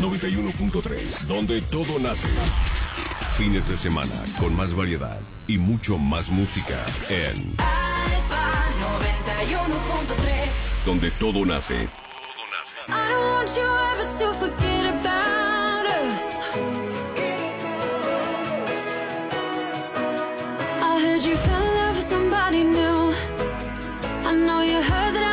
91.3, donde todo nace. Fines de semana con más variedad y mucho más música en Alfa 91.3, donde todo nace. I don't want you ever to forget.